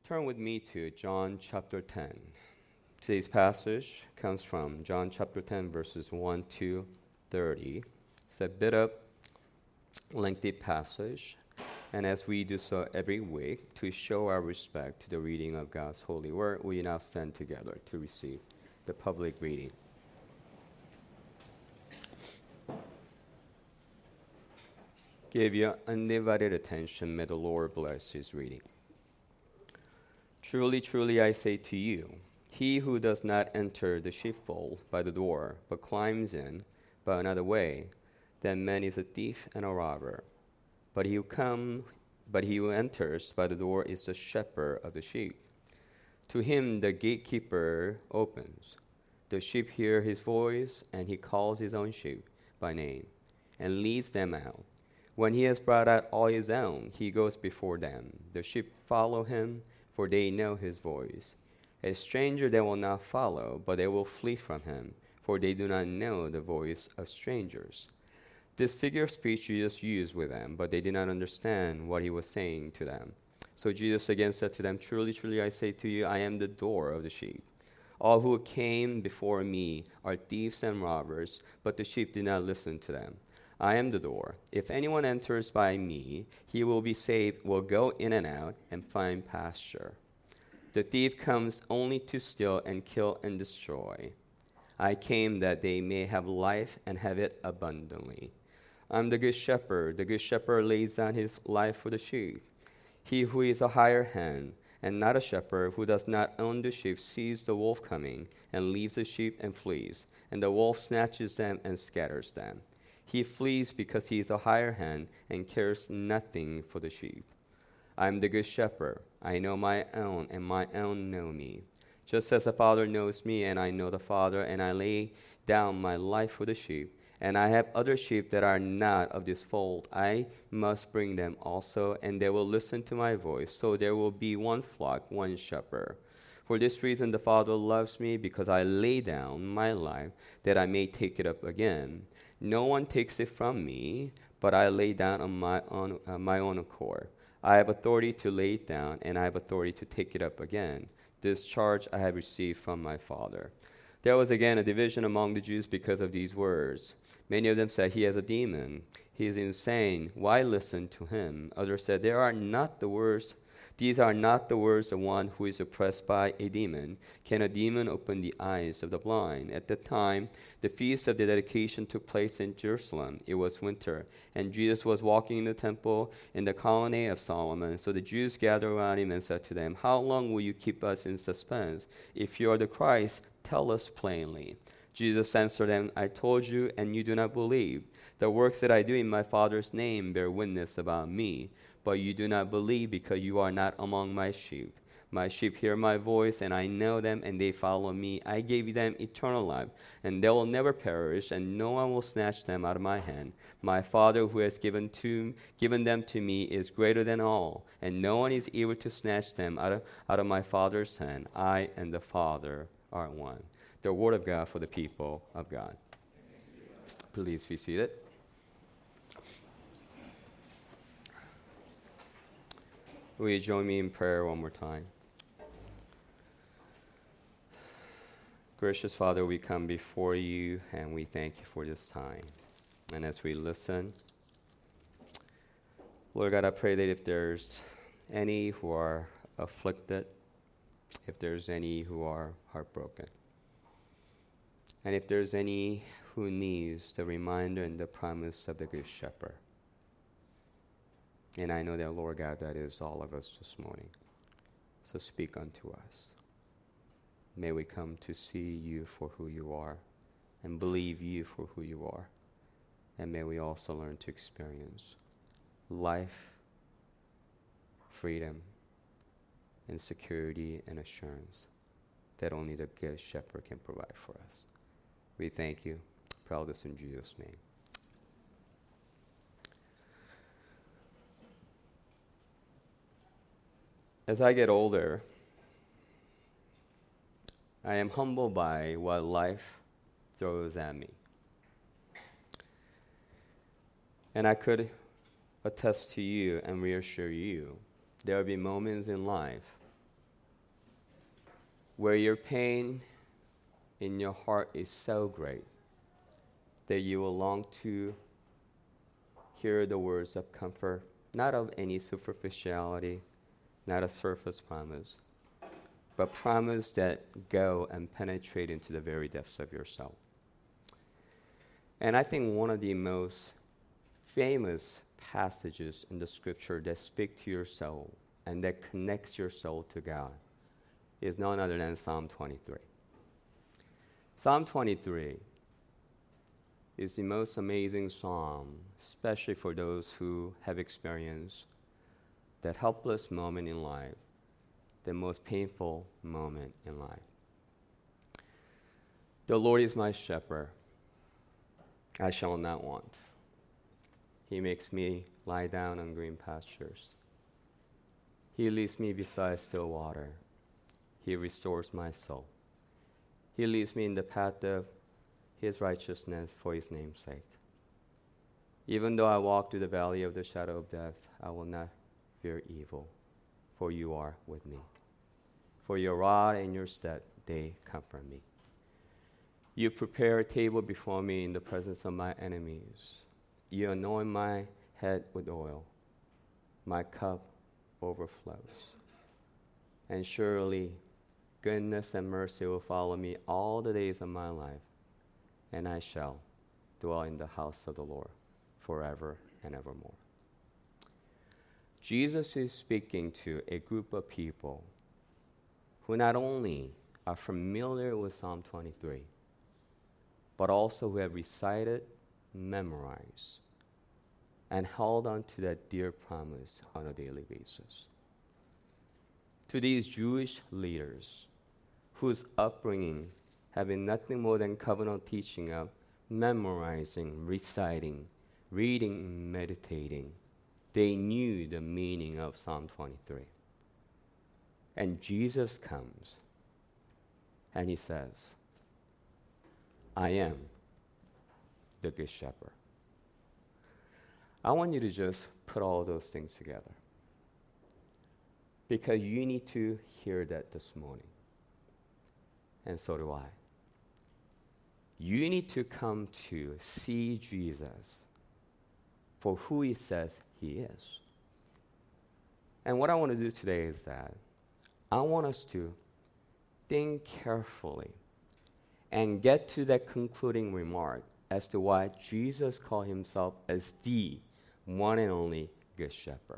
Turn with me to John chapter 10. Today's passage comes from John chapter 10, verses 1 to 30. It's a bit of lengthy passage, and as we do so every week, to show our respect to the reading of God's holy word, we now stand together to receive the public reading. Give your undivided attention. May the Lord bless his reading. Truly, truly, I say to you, he who does not enter the sheepfold by the door, but climbs in by another way, that man is a thief and a robber. But he who enters by the door is the shepherd of the sheep. To him the gatekeeper opens. The sheep hear his voice, and he calls his own sheep by name, and leads them out. When he has brought out all his own, he goes before them. The sheep follow him, for they know his voice. A stranger they will not follow, but they will flee from him, for they do not know the voice of strangers. This figure of speech Jesus used with them, but they did not understand what he was saying to them. So Jesus again said to them, Truly, truly, I say to you, I am the door of the sheep. All who came before me are thieves and robbers, but the sheep did not listen to them. I am the door. If anyone enters by me, he will be saved, will go in and out, and find pasture. The thief comes only to steal and kill and destroy. I came that they may have life and have it abundantly. I'm the good shepherd. The good shepherd lays down his life for the sheep. He who is a hired hand and not a shepherd, who does not own the sheep, sees the wolf coming and leaves the sheep and flees, and the wolf snatches them and scatters them. He flees because he is a hired hand and cares nothing for the sheep. I am the good shepherd. I know my own, and my own know me. Just as the Father knows me, and I know the Father, and I lay down my life for the sheep. And I have other sheep that are not of this fold. I must bring them also, and they will listen to my voice. So there will be one flock, one shepherd. For this reason the Father loves me, because I lay down my life, that I may take it up again. No one takes it from me, but I lay down on my own accord. I have authority to lay it down, and I have authority to take it up again. This charge I have received from my Father. There was again a division among the Jews because of these words. Many of them said, He has a demon. He is insane. Why listen to him? Others said, These are not the words of one who is oppressed by a demon. Can a demon open the eyes of the blind? At the time, the feast of the dedication took place in Jerusalem. It was winter, and Jesus was walking in the temple in the colonnade of Solomon. So the Jews gathered around him and said to them, How long will you keep us in suspense? If you are the Christ, tell us plainly. Jesus answered them, I told you, and you do not believe. The works that I do in my Father's name bear witness about me. But you do not believe because you are not among my sheep. My sheep hear my voice, and I know them, and they follow me. I gave them eternal life, and they will never perish, and no one will snatch them out of my hand. My Father who has given them to me is greater than all, and no one is able to snatch them out of my Father's hand. I and the Father are one. The word of God for the people of God. Please be seated. Will you join me in prayer one more time? Gracious Father, we come before you and we thank you for this time. And as we listen, Lord God, I pray that if there's any who are afflicted, if there's any who are heartbroken, and if there's any who needs the reminder and the promise of the Good Shepherd, and I know that, Lord God, that is all of us this morning. So speak unto us. May we come to see you for who you are and believe you for who you are. And may we also learn to experience life, freedom, and security and assurance that only the Good Shepherd can provide for us. We thank you. Pray all this in Jesus' name. As I get older, I am humbled by what life throws at me. And I could attest to you and reassure you, there will be moments in life where your pain in your heart is so great that you will long to hear the words of comfort, not of any superficiality, not a surface promise, but promise that go and penetrate into the very depths of your soul. And I think one of the most famous passages in the scripture that speak to your soul and that connects your soul to God is none other than Psalm 23. Psalm 23 is the most amazing psalm, especially for those who have experienced that helpless moment in life, the most painful moment in life. The Lord is my shepherd, I shall not want. He makes me lie down on green pastures. He leads me beside still water. He restores my soul. He leads me in the path of His righteousness for His name's sake. Even though I walk through the valley of the shadow of death, I will not fear evil, for you are with me. For your rod and your staff, they comfort me. You prepare a table before me in the presence of my enemies. You anoint my head with oil. My cup overflows. And surely goodness and mercy will follow me all the days of my life, and I shall dwell in the house of the Lord forever and evermore. Jesus is speaking to a group of people who not only are familiar with Psalm 23, but also who have recited, memorized, and held on to that dear promise on a daily basis. To these Jewish leaders whose upbringing had been nothing more than covenant teaching of memorizing, reciting, reading, meditating, they knew the meaning of Psalm 23. And Jesus comes and He says, I am the Good Shepherd. I want you to just put all those things together, because you need to hear that this morning. And so do I. You need to come to see Jesus for who He says He is. And what I want to do today is that I want us to think carefully and get to that concluding remark as to why Jesus called Himself as the one and only Good Shepherd.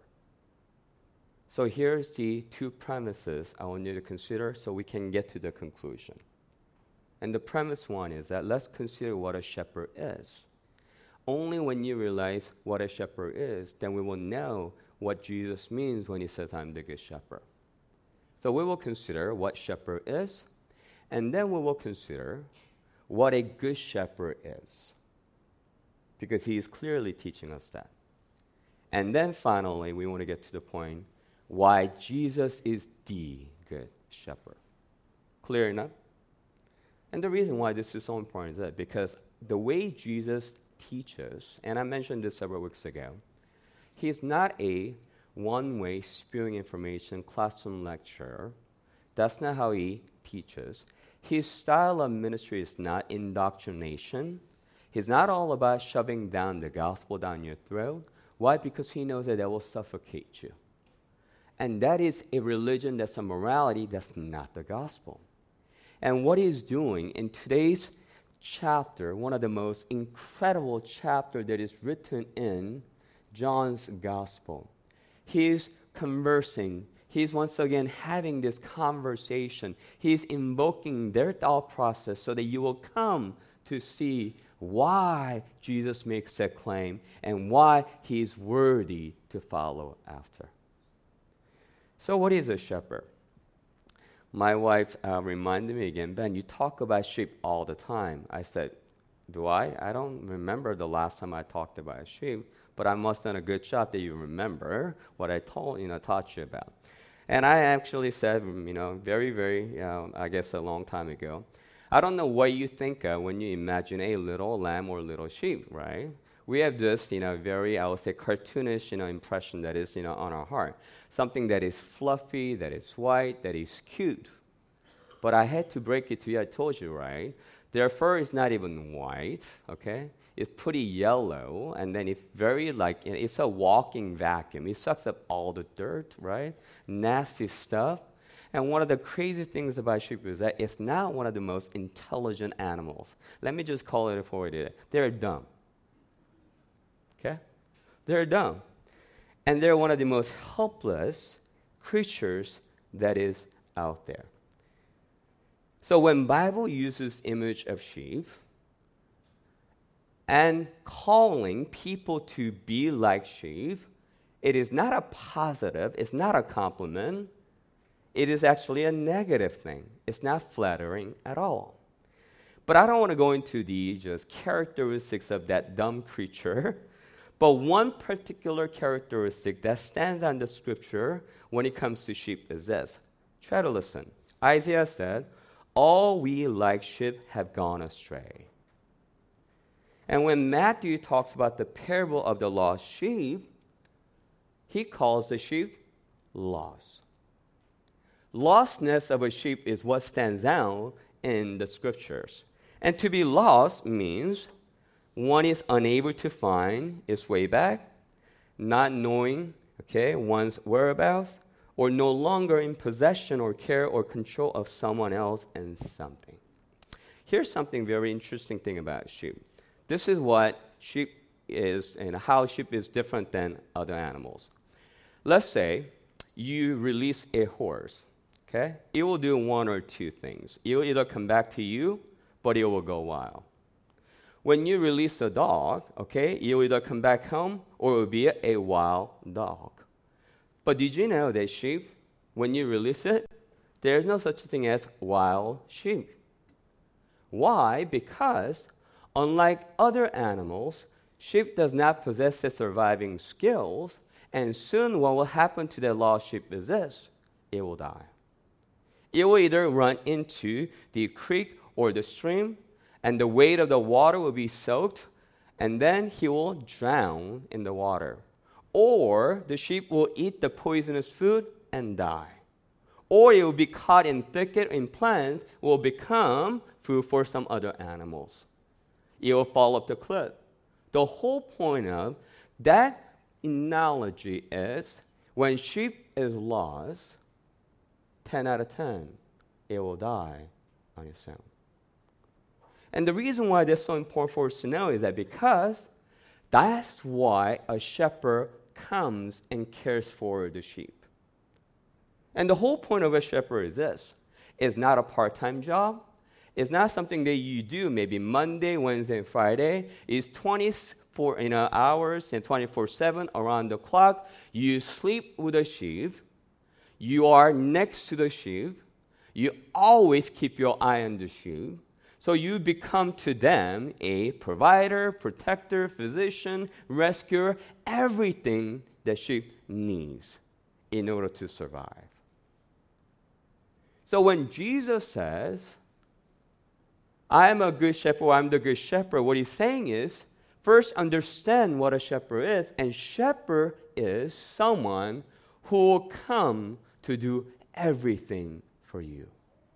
So here's the two premises I want you to consider so we can get to the conclusion. And the premise one is that let's consider what a shepherd is. Only when you realize what a shepherd is, then we will know what Jesus means when He says, I'm the Good Shepherd. So we will consider what shepherd is, and then we will consider what a good shepherd is, because He is clearly teaching us that. And then finally, we want to get to the point why Jesus is the Good Shepherd. Clear enough? And the reason why this is so important is that because the way Jesus teaches, and I mentioned this several weeks ago, He's not a one-way spewing information classroom lecturer. That's not how He teaches. His style of ministry is not indoctrination. He's not all about shoving down the gospel down your throat. Why? Because He knows that will suffocate you. And that is a religion, that's a morality, that's not the gospel. And what He's doing in today's chapter, one of the most incredible chapters that is written in John's gospel, He's conversing. He's once again having this conversation. He's invoking their thought process so that you will come to see why Jesus makes that claim and why He's worthy to follow after. So what is a shepherd? My wife reminded me again, Ben, you talk about sheep all the time. I said, do I? I don't remember the last time I talked about a sheep, but I must have done a good job that you remember what I taught you about. And I actually said, very, very, I guess a long time ago, I don't know what you think of when you imagine a little lamb or little sheep, right? We have this, very, I would say, cartoonish, impression that is, on our heart. Something that is fluffy, that is white, that is cute. But I had to break it to you. I told you, right? Their fur is not even white, okay? It's pretty yellow, and then it's very it's a walking vacuum. It sucks up all the dirt, right? Nasty stuff. And one of the crazy things about sheep is that it's not one of the most intelligent animals. Let me just call it for what it is. They're dumb. Okay? They're dumb. And they're one of the most helpless creatures that is out there. So when Bible uses image of sheep and calling people to be like sheep, it is not a positive, it's not a compliment. It is actually a negative thing. It's not flattering at all. But I don't want to go into the just characteristics of that dumb creature. But one particular characteristic that stands out in the scripture when it comes to sheep is this. Try to listen. Isaiah said, all we like sheep have gone astray. And when Matthew talks about the parable of the lost sheep, he calls the sheep lost. Lostness of a sheep is what stands out in the scriptures. And to be lost means one is unable to find its way back, not knowing, one's whereabouts, or no longer in possession or care or control of someone else and something. Here's something very interesting thing about sheep. This is what sheep is and how sheep is different than other animals. Let's say you release a horse. Okay? It will do one or two things. It will either come back to you, but it will go wild. When you release a dog, it will either come back home or it will be a wild dog. But did you know that sheep, when you release it, there's no such thing as wild sheep. Why? Because unlike other animals, sheep does not possess the surviving skills, and soon what will happen to the lost sheep is this: it will die. It will either run into the creek or the stream, and the weight of the water will be soaked, and then he will drown in the water. Or the sheep will eat the poisonous food and die. Or it will be caught in thicket in plants, will become food for some other animals. It will fall off the cliff. The whole point of that analogy is when sheep is lost, 10 out of 10, it will die on its own. And the reason why that's so important for us to know is that because that's why a shepherd comes and cares for the sheep. And the whole point of a shepherd is this. It's not a part-time job. It's not something that you do maybe Monday, Wednesday, and Friday. It's 24 hours and 24/7 around the clock. You sleep with the sheep. You are next to the sheep. You always keep your eye on the sheep. So you become to them a provider, protector, physician, rescuer, everything that sheep needs in order to survive. So when Jesus says, I am a good shepherd, or I'm the good shepherd, what he's saying is, first understand what a shepherd is, and shepherd is someone who will come to do everything for you.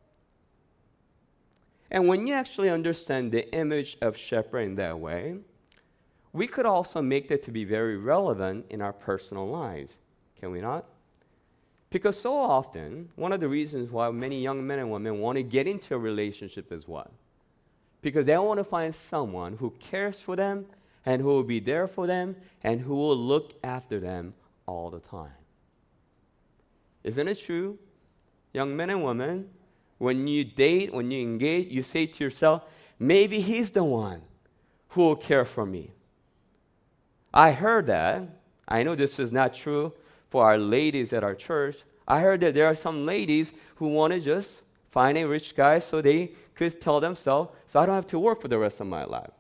And when you actually understand the image of shepherd in that way, we could also make that to be very relevant in our personal lives, can we not? Because so often, one of the reasons why many young men and women want to get into a relationship is what? Because they want to find someone who cares for them and who will be there for them and who will look after them all the time. Isn't it true? Young men and women, when you date, when you engage, you say to yourself, maybe he's the one who will care for me. I heard that. I know this is not true for our ladies at our church. I heard that there are some ladies who want to just find a rich guy so they could tell themselves, so I don't have to work for the rest of my life.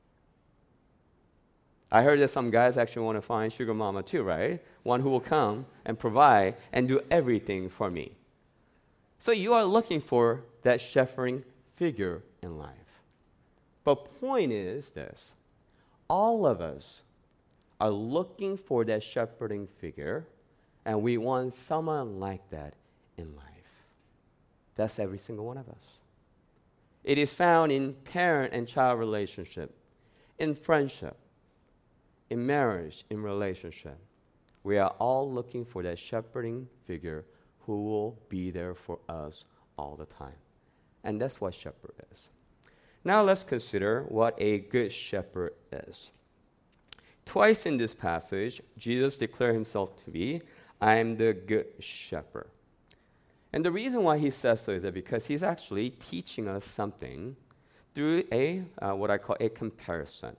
I heard that some guys actually want to find sugar mama too, right? One who will come and provide and do everything for me. So you are looking for that shepherding figure in life. But point is this. All of us are looking for that shepherding figure, and we want someone like that in life. That's every single one of us. It is found in parent and child relationship, in friendship, in marriage, in relationship. We are all looking for that shepherding figure who will be there for us all the time. And that's what shepherd is. Now let's consider what a good shepherd is. Twice in this passage, Jesus declared himself to be, I am the good shepherd. And the reason why he says so is that because he's actually teaching us something through what I call a comparison.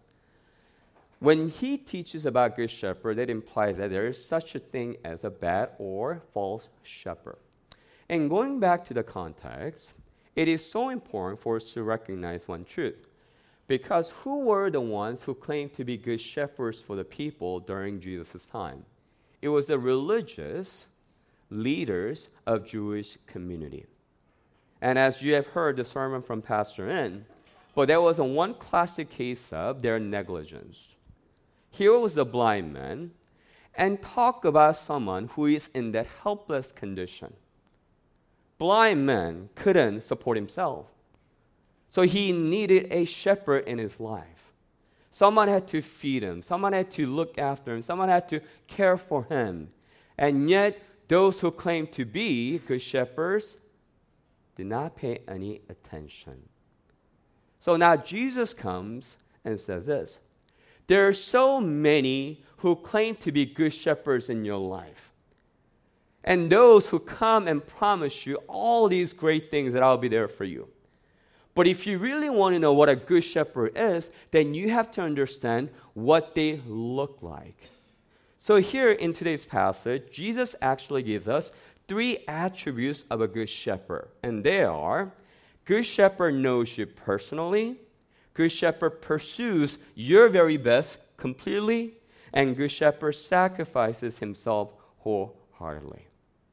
When he teaches about good shepherd, it implies that there is such a thing as a bad or false shepherd. And going back to the context, it is so important for us to recognize one truth. Because who were the ones who claimed to be good shepherds for the people during Jesus' time? It was the religious leaders of Jewish community. And as you have heard the sermon from Pastor N, but there was one classic case of their negligence. Here was a blind man, and talk about someone who is in that helpless condition. Blind man couldn't support himself. So he needed a shepherd in his life. Someone had to feed him. Someone had to look after him. Someone had to care for him. And yet, those who claimed to be good shepherds did not pay any attention. So now Jesus comes and says this. There are so many who claim to be good shepherds in your life. And those who come and promise you all these great things that I'll be there for you. But if you really want to know what a good shepherd is, then you have to understand what they look like. So here in today's passage, Jesus actually gives us 3 attributes of a good shepherd. And they are, good shepherd knows you personally, good shepherd pursues your very best completely, and good shepherd sacrifices himself wholeheartedly.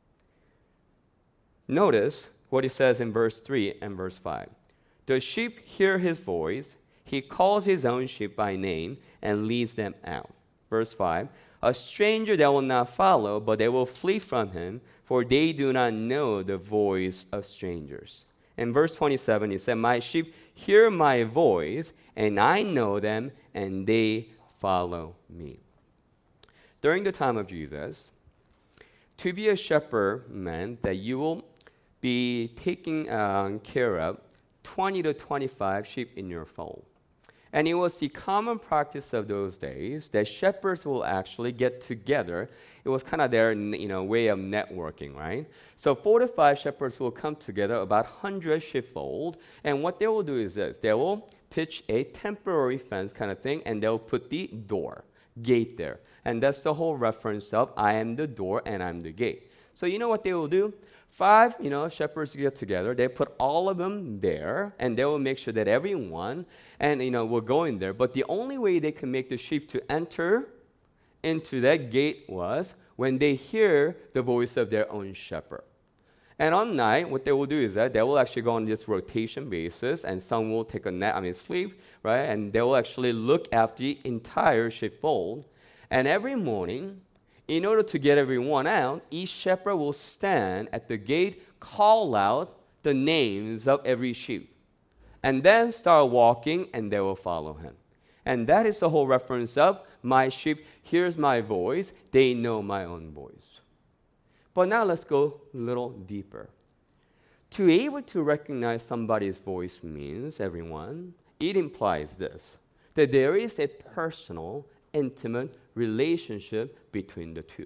Notice what he says in verse 3 and verse 5. The sheep hear his voice. He calls his own sheep by name and leads them out. Verse 5. A stranger they will not follow, but they will flee from him, for they do not know the voice of strangers. In verse 27, he said, my sheep hear my voice, and I know them, and they follow me. During the time of Jesus, to be a shepherd meant that you will be taking care of 20 to 25 sheep in your fold. And it was the common practice of those days that shepherds will actually get together. It was kind of their way of networking, right? So 4 to 5 shepherds will come together, about 100 sheepfold, and what they will do is this. They will pitch a temporary fence kind of thing, and they'll put the gate there. And that's the whole reference of I am the door and I'm the gate. So you know what they will do? 5, shepherds get together. They put all of them there, and they will make sure that everyone will go in there. But the only way they can make the sheep to enter into that gate was when they hear the voice of their own shepherd. And on night, what they will do is that they will actually go on this rotation basis, and some will take sleep, right? And they will actually look after the entire sheepfold. And every morning, in order to get everyone out, each shepherd will stand at the gate, call out the names of every sheep, and then start walking, and they will follow him. And that is the whole reference of my sheep hears my voice, they know my own voice. But now let's go a little deeper. To be able to recognize somebody's voice means, everyone, it implies this, that there is a personal, intimate relationship between the two.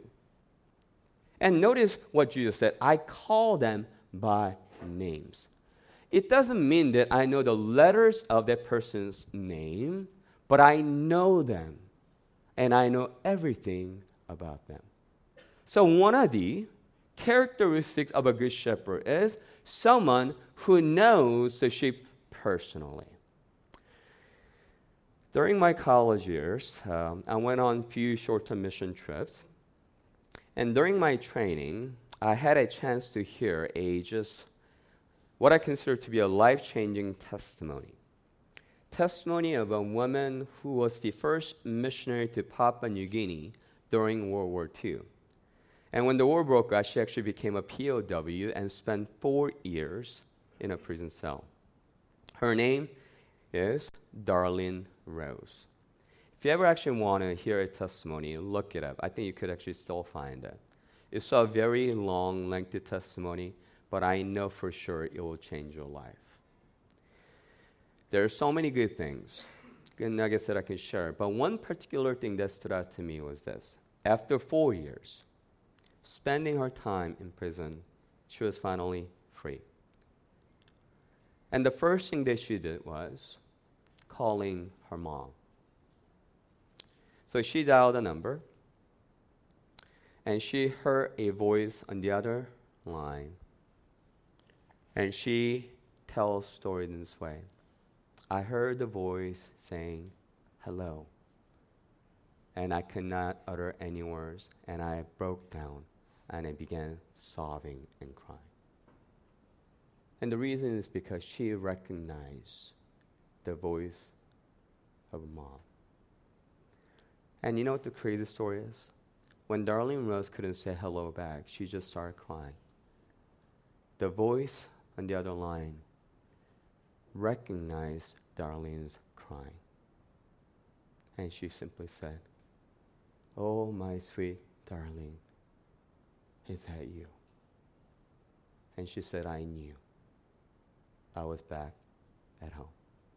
And notice what Jesus said, I call them by names. It doesn't mean that I know the letters of that person's name, but I know them, and I know everything about them. So one of the characteristics of a good shepherd is someone who knows the sheep personally. During my college years, I went on a few short-term mission trips. And during my training, I had a chance to hear what I consider to be a life-changing testimony. Testimony of a woman who was the first missionary to Papua New Guinea during World War II. And when the war broke out, she actually became a POW and spent 4 years in a prison cell. Her name is Darlene Rose. If you ever actually want to hear a testimony, look it up. I think you could actually still find it. It's a very long, lengthy testimony, but I know for sure it will change your life. There are so many good things, good nuggets that I can share, but one particular thing that stood out to me was this. After 4 years, spending her time in prison, she was finally free. And the first thing that she did was calling her mom. So she dialed a number, and she heard a voice on the other line. And she tells the story in this way. I heard the voice saying, hello. And I could not utter any words, and I broke down, and I began sobbing and crying. And the reason is because she recognized the voice of mom. And you know what the crazy story is? When Darlene Rose couldn't say hello back, she just started crying. The voice on the other line recognized Darlene's crying. And she simply said, oh, my sweet Darlene, is that you? And she said, I knew I was back at home.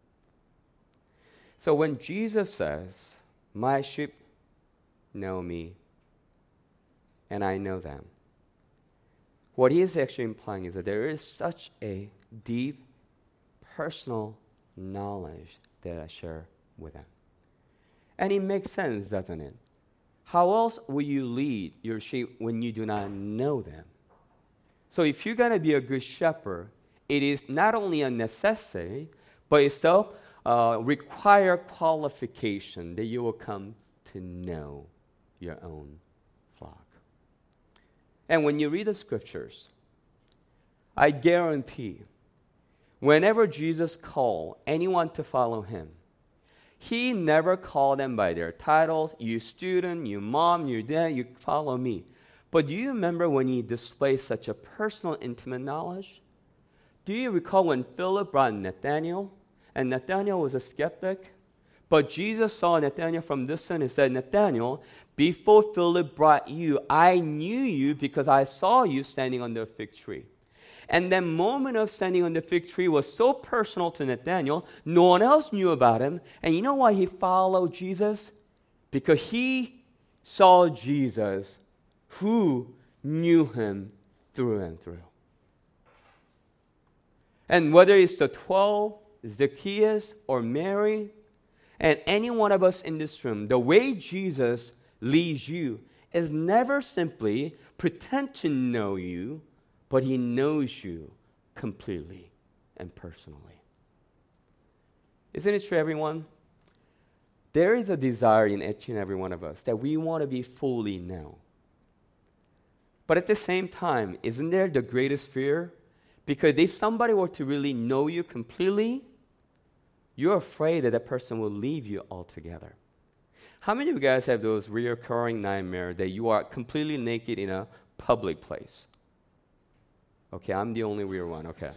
So when Jesus says, my sheep know me, and I know them, what he is actually implying is that there is such a deep, personal knowledge that I share with them. And it makes sense, doesn't it? How else will you lead your sheep when you do not know them? So if you're going to be a good shepherd, it is not only a necessity, but it's still require qualification that you will come to know your own flock. And when you read the scriptures, I guarantee whenever Jesus called anyone to follow him, he never called them by their titles, you student, you mom, you dad, you follow me. But do you remember when he displayed such a personal, intimate knowledge? Do you recall when Philip brought Nathanael? And Nathanael was a skeptic. But Jesus saw Nathanael from distance and said, Nathanael, before Philip brought you, I knew you because I saw you standing under a fig tree. And that moment of standing on the fig tree was so personal to Nathanael, no one else knew about him. And you know why he followed Jesus? Because he saw Jesus who knew him through and through. And whether it's the 12, Zacchaeus, or Mary, and any one of us in this room, the way Jesus leads you is never simply pretend to know you, but he knows you completely and personally. Isn't it true, everyone? There is a desire in each and every one of us that we want to be fully known. But at the same time, isn't there the greatest fear? Because if somebody were to really know you completely, you're afraid that person will leave you altogether. How many of you guys have those recurring nightmares that you are completely naked in a public place? Okay, I'm the only weird one, okay.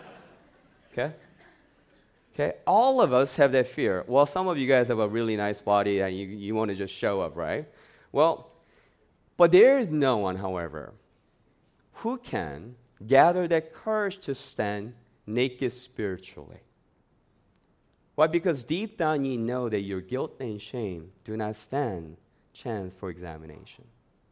Okay, all of us have that fear. Well, some of you guys have a really nice body and you want to just show up, right? Well, but there is no one, however, who can gather that courage to stand naked spiritually. Why? Because deep down you know that your guilt and shame do not stand chance for examination.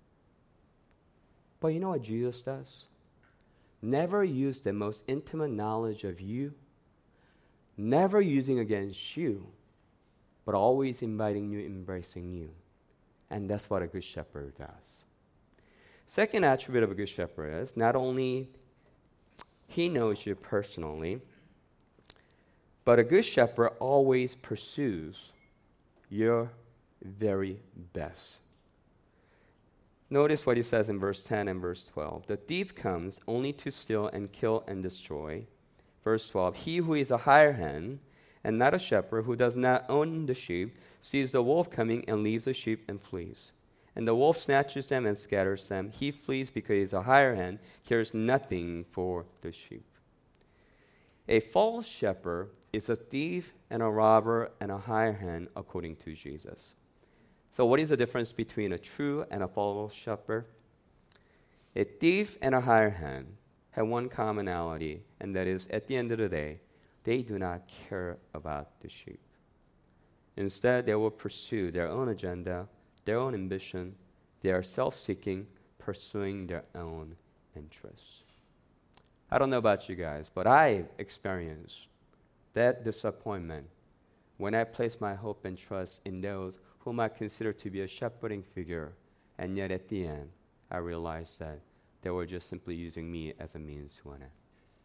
But you know what Jesus does? Never use the most intimate knowledge of you, never using against you, but always inviting you, embracing you. And that's what a good shepherd does. Second attribute of a good shepherd is not only he knows you personally, but a good shepherd always pursues your very best. Notice what he says in verse 10 and verse 12. The thief comes only to steal and kill and destroy. Verse 12, he who is a hired hand and not a shepherd, who does not own the sheep, sees the wolf coming and leaves the sheep and flees. and the wolf snatches them and scatters them. He flees because he is a higher hand, cares nothing for the sheep. A false shepherd is a thief and a robber and a higher hand, according to Jesus. So what is the difference between a true and a false shepherd? A thief and a higher hand have one commonality, and that is, at the end of the day, they do not care about the sheep. Instead, they will pursue their own agenda, their own ambition. They are self-seeking, pursuing their own interests. I don't know about you guys, but I experienced that disappointment when I placed my hope and trust in those whom I consider to be a shepherding figure, and yet at the end, I realized that they were just simply using me as a means to an end.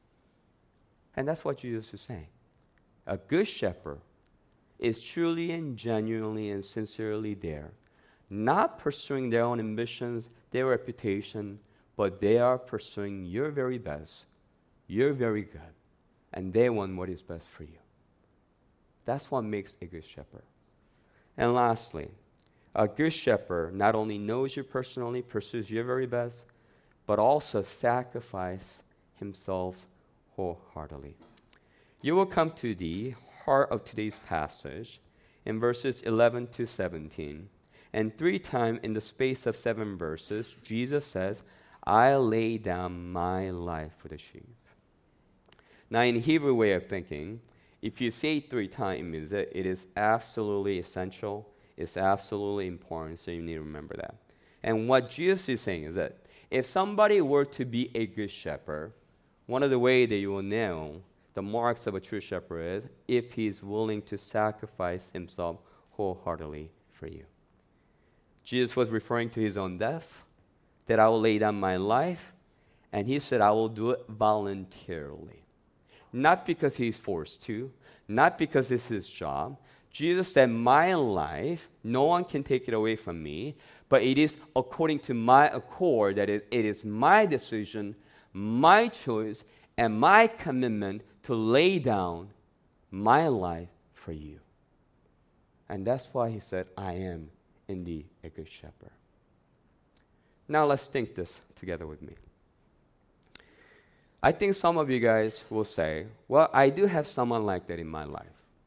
And that's what Jesus is saying. A good shepherd is truly and genuinely and sincerely there, not pursuing their own ambitions, their reputation, but they are pursuing your very best, your very good, and they want what is best for you. That's what makes a good shepherd. And lastly, a good shepherd not only knows you personally, pursues your very best, but also sacrifices himself wholeheartedly. You will come to the heart of today's passage in verses 11 to 17. And 3 times in the space of 7 verses, Jesus says, I lay down my life for the sheep. Now, in Hebrew way of thinking, if you say 3 times, it means that it is absolutely essential, it's absolutely important, so you need to remember that. And what Jesus is saying is that if somebody were to be a good shepherd, one of the ways that you will know the marks of a true shepherd is if he's willing to sacrifice himself wholeheartedly for you. Jesus was referring to his own death, that I will lay down my life, and he said I will do it voluntarily. Not because he's forced to, not because it's his job. Jesus said, my life, no one can take it away from me, but it is according to my accord, that it is my decision, my choice, and my commitment to lay down my life for you. And that's why he said, I am indeed a good shepherd. Now let's think this together with me. I think some of you guys will say, well, I do have someone like that in my life.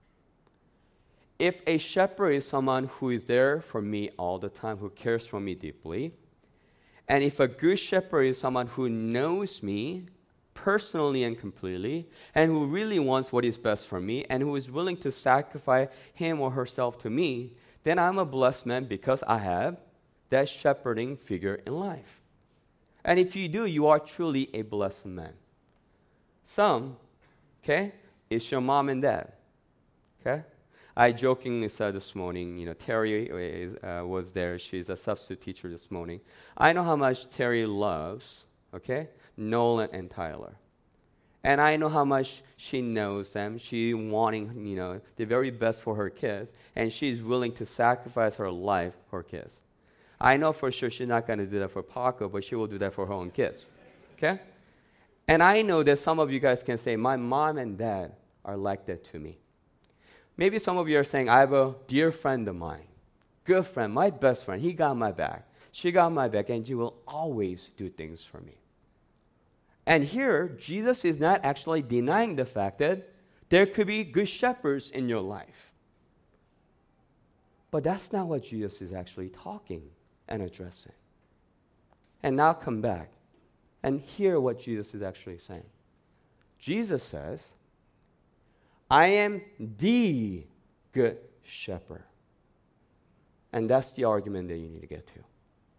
If a shepherd is someone who is there for me all the time, who cares for me deeply, and if a good shepherd is someone who knows me personally and completely, and who really wants what is best for me, and who is willing to sacrifice him or herself to me, then I'm a blessed man because I have that shepherding figure in life. And if you do, you are truly a blessed man. Some, it's your mom and dad, I jokingly said this morning, Terry was there. She's a substitute teacher this morning. I know how much Terry loves, Nolan and Tyler. And I know how much she knows them. She's wanting, the very best for her kids. And she's willing to sacrifice her life for her kids. I know for sure she's not going to do that for Paco, but she will do that for her own kids. And I know that some of you guys can say, my mom and dad are like that to me. Maybe some of you are saying, I have a dear friend of mine, good friend, my best friend. He got my back. She got my back, and she will always do things for me. And here, Jesus is not actually denying the fact that there could be good shepherds in your life. But that's not what Jesus is actually talking and addressing. And now come back and hear what Jesus is actually saying. Jesus says, I am the good shepherd. And that's the argument that you need to get to.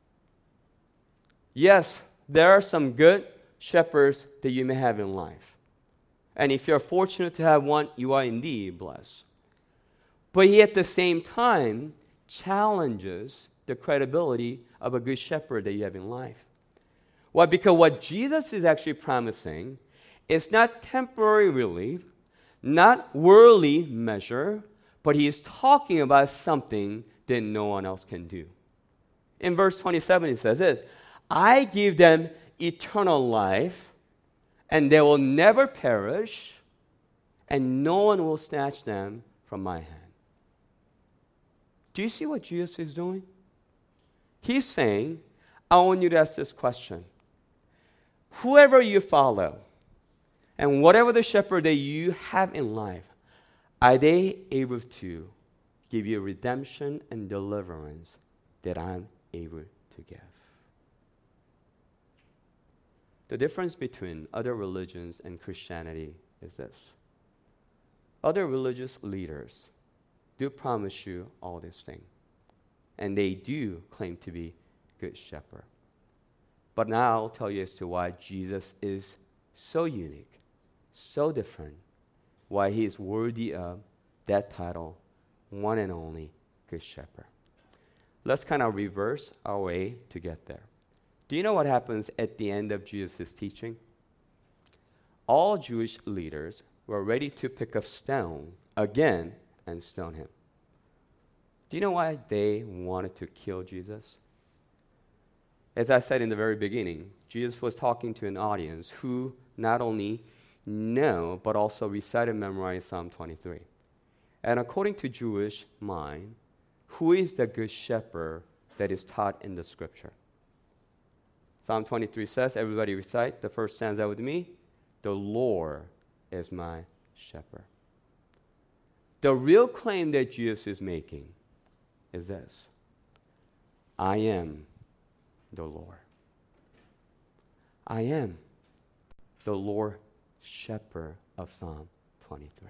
Yes, there are some good shepherds that you may have in life. And if you're fortunate to have one, you are indeed blessed. But he at the same time challenges the credibility of a good shepherd that you have in life. Why? Because what Jesus is actually promising is not temporary relief, not worldly measure, but he is talking about something that no one else can do. In verse 27, he says this, I give them eternal life, and they will never perish, and no one will snatch them from my hand. Do you see what Jesus is doing? He's saying, I want you to ask this question. Whoever you follow, and whatever the shepherd that you have in life, are they able to give you redemption and deliverance that I'm able to give? The difference between other religions and Christianity is this. Other religious leaders do promise you all these things, and they do claim to be good shepherd. But now I'll tell you as to why Jesus is so unique, so different, why he is worthy of that title, one and only good shepherd. Let's kind of reverse our way to get there. Do you know what happens at the end of Jesus' teaching? All Jewish leaders were ready to pick up stone again and stone him. Do you know why they wanted to kill Jesus? As I said in the very beginning, Jesus was talking to an audience who not only know, but also recite and memorize Psalm 23. And according to Jewish mind, who is the good shepherd that is taught in the scripture? Psalm 23 says, everybody recite the first stanza with me, the Lord is my shepherd. The real claim that Jesus is making is this: I am the Lord. I am the Lord shepherd of Psalm 23.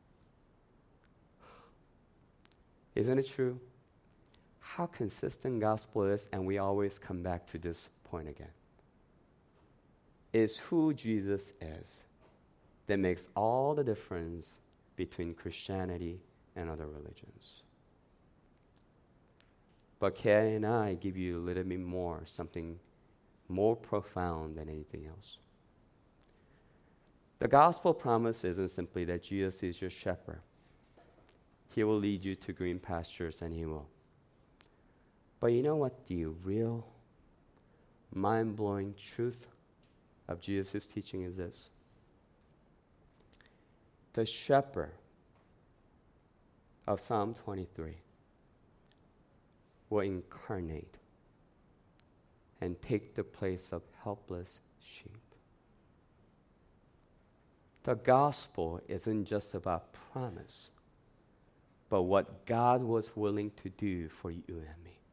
Isn't it true? How consistent gospel is, and we always come back to this point again. It's who Jesus is that makes all the difference between Christianity and other religions. But can I give you a little bit more, something more profound than anything else? The gospel promise isn't simply that Jesus is your shepherd. He will lead you to green pastures, and he will. But you know what the real mind-blowing truth of Jesus' teaching is this? The shepherd of Psalm 23 will incarnate and take the place of helpless sheep. The gospel isn't just about promise, but what God was willing to do for you and me.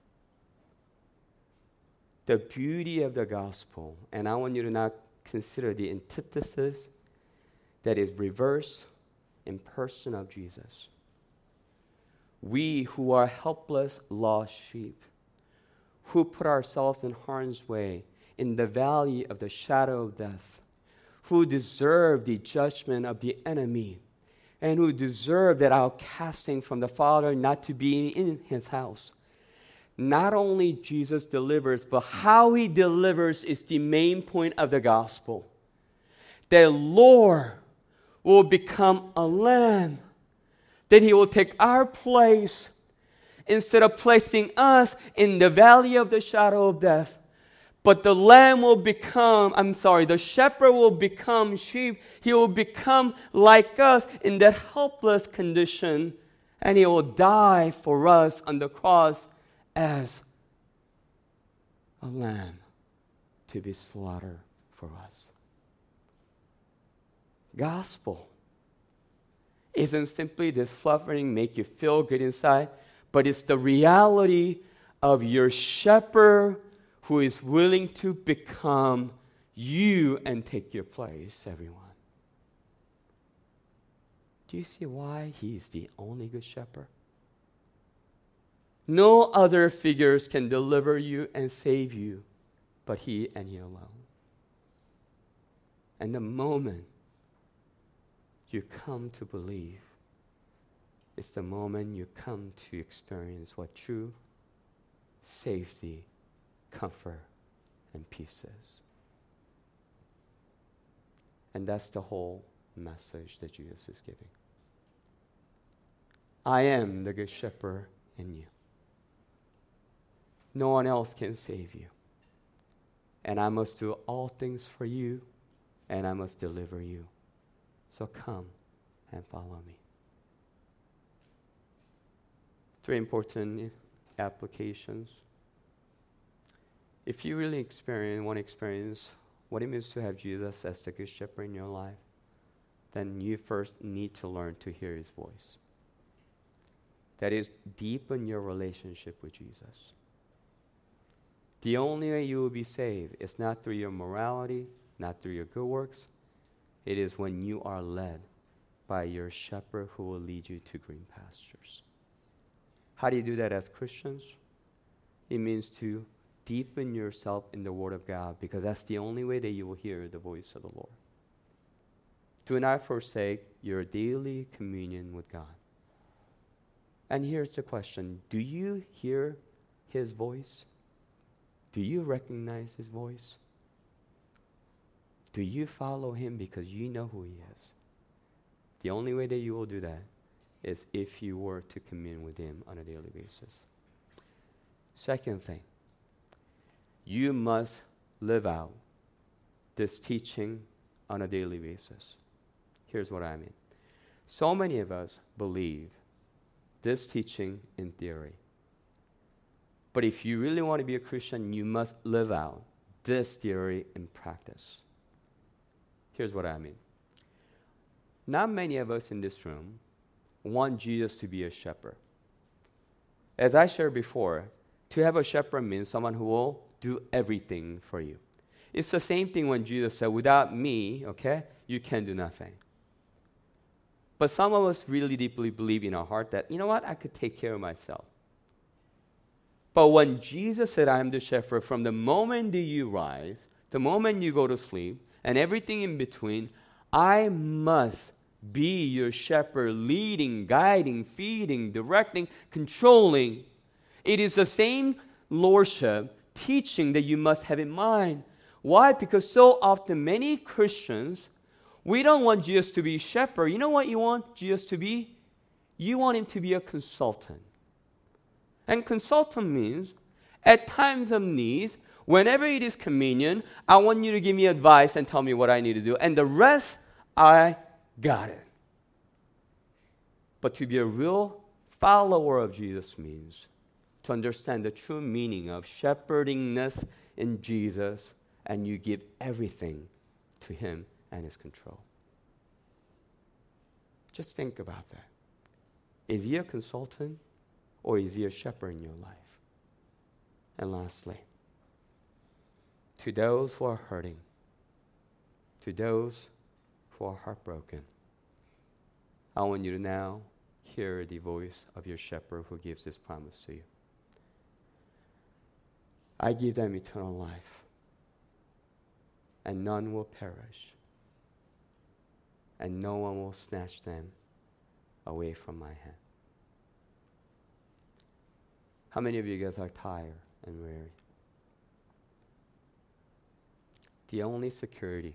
The beauty of the gospel, and I want you to not consider the antithesis that is reverse in person of Jesus. We who are helpless, lost sheep, who put ourselves in harm's way, in the valley of the shadow of death, who deserve the judgment of the enemy, and who deserve that outcasting from the Father, not to be in his house. Not only Jesus delivers, but how he delivers is the main point of the gospel. That Lord will become a lamb, that he will take our place instead of placing us in the valley of the shadow of death. But the lamb will become, the shepherd will become sheep. He will become like us in that helpless condition, and he will die for us on the cross as a lamb to be slaughtered for us. Gospel isn't simply this fluffing, make you feel good inside, but it's the reality of your shepherd who is willing to become you and take your place, everyone. Do you see why he is the only good shepherd? No other figures can deliver you and save you, but he and he alone. And the moment you come to believe, it's the moment you come to experience what true safety, comfort, and peace is. And that's the whole message that Jesus is giving. I am the good shepherd in you. No one else can save you. And I must do all things for you, and I must deliver you. So come and follow me. 3 important applications. If you really want to experience what it means to have Jesus as the good shepherd in your life, then you first need to learn to hear his voice. That is, deepen your relationship with Jesus. The only way you will be saved is not through your morality, not through your good works. It is when you are led by your shepherd who will lead you to green pastures. How do you do that as Christians? It means to deepen yourself in the Word of God, because that's the only way that you will hear the voice of the Lord. Do not forsake your daily communion with God. And here's the question: do you hear his voice? Do you recognize his voice? Do you follow him because you know who he is? The only way that you will do that is if you were to commune with him on a daily basis. Second thing, you must live out this teaching on a daily basis. Here's what I mean. So many of us believe this teaching in theory. But if you really want to be a Christian, you must live out this theory in practice. Here's what I mean. Not many of us in this room want Jesus to be a shepherd. As I shared before, to have a shepherd means someone who will do everything for you. It's the same thing when Jesus said, without me, okay, you can do nothing. But some of us really deeply believe in our heart that, you know what, I could take care of myself. But when Jesus said, I am the shepherd, from the moment that you rise, the moment you go to sleep, and everything in between, I must be your shepherd, leading, guiding, feeding, directing, controlling. It is the same lordship, teaching that you must have in mind. Why? Because so often many Christians, we don't want Jesus to be shepherd. You know what you want Jesus to be? You want him to be a consultant. And consultant means, at times of need, whenever it is convenient, I want you to give me advice and tell me what I need to do. And the rest, I got it. But to be a real follower of Jesus means to understand the true meaning of shepherdingness in Jesus, and you give everything to him and his control. Just think about that. Is he a consultant, or is he a shepherd in your life? And lastly, to those who are hurting, to those who are heartbroken, I want you to now hear the voice of your shepherd who gives this promise to you. I give them eternal life, and none will perish, and no one will snatch them away from my hand. How many of you guys are tired and weary? The only security,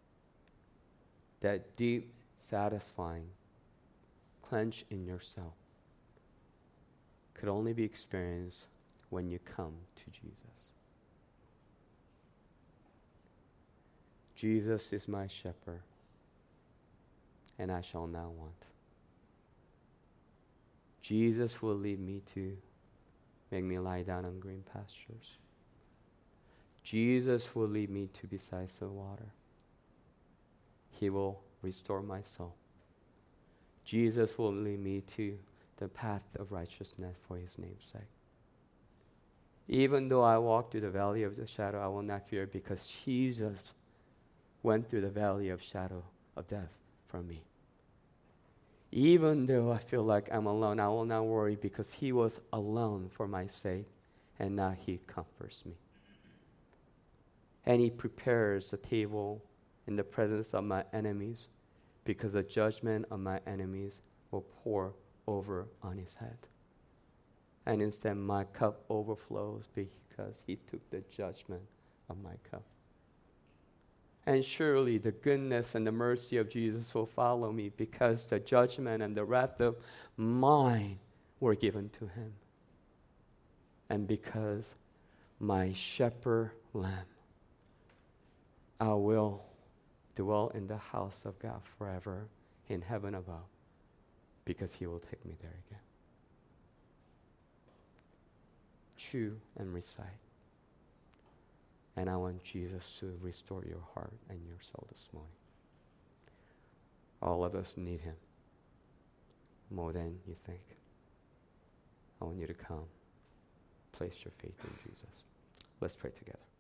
that deep, satisfying quench in yourself, could only be experienced when you come to Jesus. Jesus is my shepherd, and I shall not want. Jesus will lead me to make me lie down on green pastures. Jesus will lead me to beside the water. He will restore my soul. Jesus will lead me to the path of righteousness for his name's sake. Even though I walk through the valley of the shadow, I will not fear, because Jesus went through the valley of shadow of death for me. Even though I feel like I'm alone, I will not worry, because he was alone for my sake, and now he comforts me. And he prepares a table in the presence of my enemies, because the judgment of my enemies will pour over on his head. And instead my cup overflows because he took the judgment of my cup. And surely the goodness and the mercy of Jesus will follow me, because the judgment and the wrath of mine were given to him. And because my shepherd lamb, I will dwell in the house of God forever in heaven above, because he will take me there again. Chew and recite. And I want Jesus to restore your heart and your soul this morning. All of us need him more than you think. I want you to come. Place your faith in Jesus. Let's pray together.